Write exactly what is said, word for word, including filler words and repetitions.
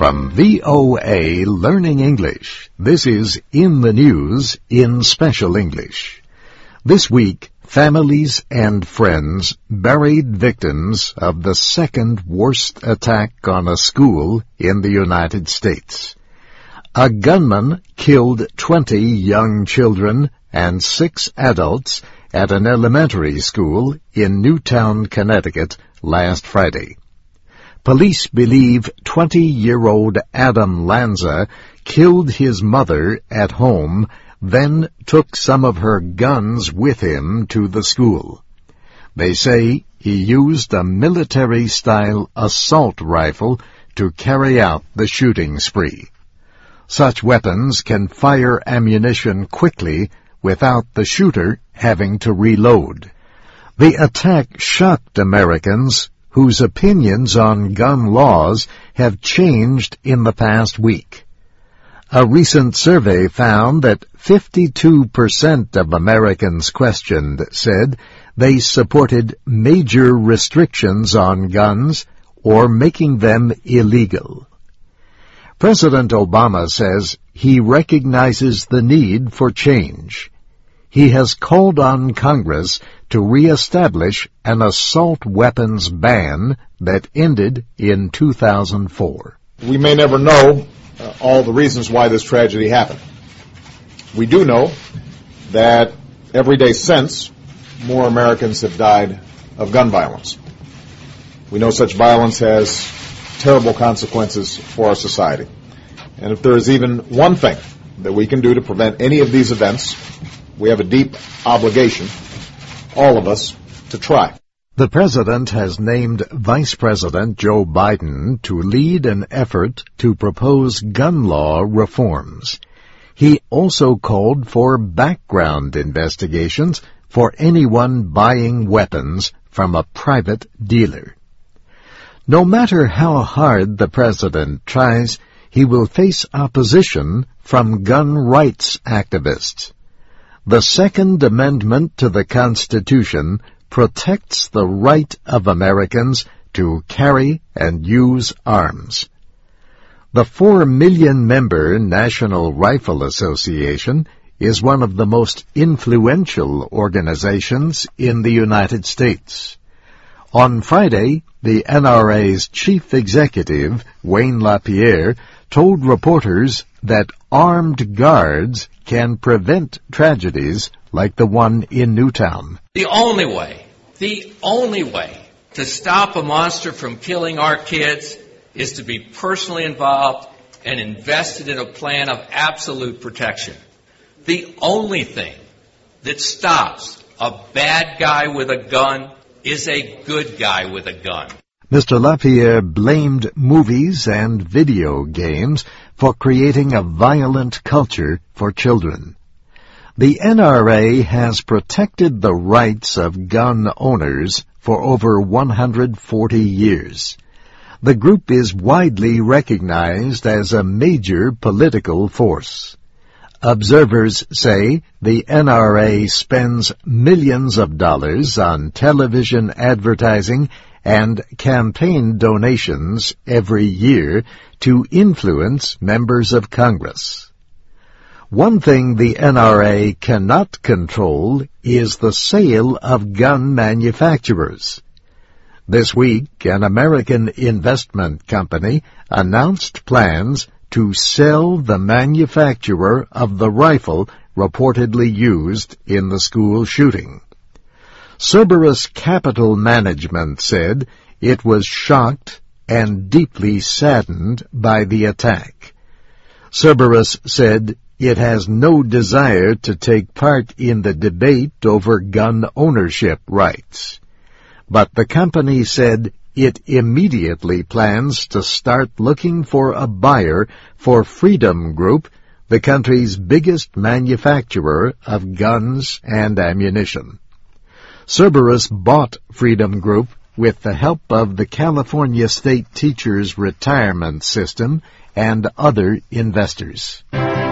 From V O A Learning English, this is In the News in Special English. This week, families and friends buried victims of the second worst attack on a school in the United States. A gunman killed twenty young children and six adults at an elementary school in Newtown, Connecticut last Friday. Police believe twenty-year-old Adam Lanza killed his mother at home, then took some of her guns with him to the school. They say he used a military-style assault rifle to carry out the shooting spree. Such weapons can fire ammunition quickly without the shooter having to reload. The attack shocked Americans whose opinions on gun laws have changed in the past week. A recent survey found that fifty-two percent of Americans questioned said they supported major restrictions on guns or making them illegal. President Obama says he recognizes the need for change. He has called on Congress to reestablish an assault weapons ban that ended in two thousand four. We may never know uh, all the reasons why this tragedy happened. We do know that every day since, more Americans have died of gun violence. We know such violence has terrible consequences for our society. And if there is even one thing that we can do to prevent any of these events, we have a deep obligation, all of us, to try. The President has named Vice President Joe Biden to lead an effort to propose gun law reforms. He also called for background investigations for anyone buying weapons from a private dealer. No matter how hard the President tries, he will face opposition from gun rights activists. The Second Amendment to the Constitution protects the right of Americans to carry and use arms. The four million member National Rifle Association is one of the most influential organizations in the United States. On Friday, the N R A's chief executive, Wayne LaPierre, told reporters that armed guards can prevent tragedies like the one in Newtown. The only way, the only way to stop a monster from killing our kids is to be personally involved and invested in a plan of absolute protection. The only thing that stops a bad guy with a gun is a good guy with a gun. Mister LaPierre blamed movies and video games for creating a violent culture for children. The N R A has protected the rights of gun owners for over one hundred forty years. The group is widely recognized as a major political force. Observers say the N R A spends millions of dollars on television advertising and campaign donations every year to influence members of Congress. One thing the N R A cannot control is the sale of gun manufacturers. This week, an American investment company announced plans to sell the manufacturer of the rifle reportedly used in the school shooting. Cerberus Capital Management said it was shocked and deeply saddened by the attack. Cerberus said it has no desire to take part in the debate over gun ownership rights. But the company said it immediately plans to start looking for a buyer for Freedom Group, the country's biggest manufacturer of guns and ammunition. Cerberus bought Freedom Group with the help of the California State Teachers Retirement System and other investors.